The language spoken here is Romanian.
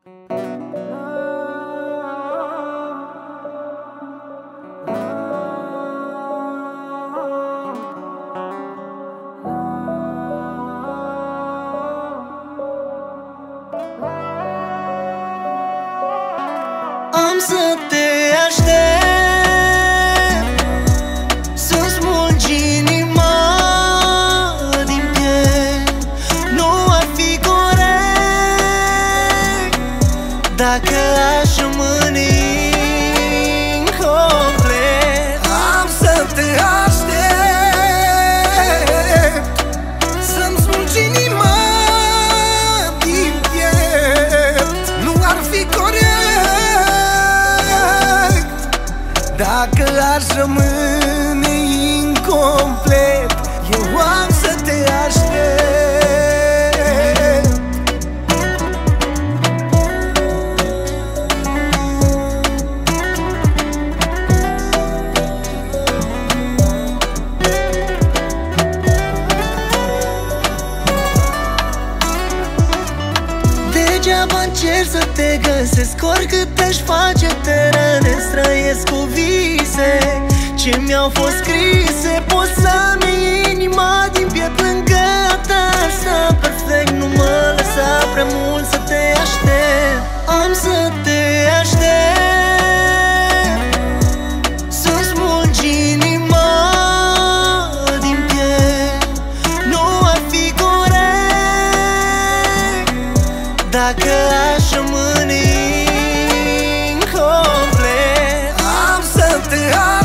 Am să te aștept, să-mi smulgi inima din piept. Nu ar fi corect dacă aș rămâne incomplet. Am să te aștept, să-mi smulgi inima din piept. Nu ar fi corect dacă aș rămâne incomplet. Eu am să te aștept. Degeaba încerc să te găsesc, oricât aș face te rănesc. Trăiesc cu vise ce mi-au fost scrise. Poți să-mi iei inima din piept lângă a ta. Sta perfect, nu mă lăsa prea mult să te aștept. Am să te aștept, să-mi smulgi inima din piept. Nu ar fi corect dacă aș rămâne incomplet. Am să te aștept,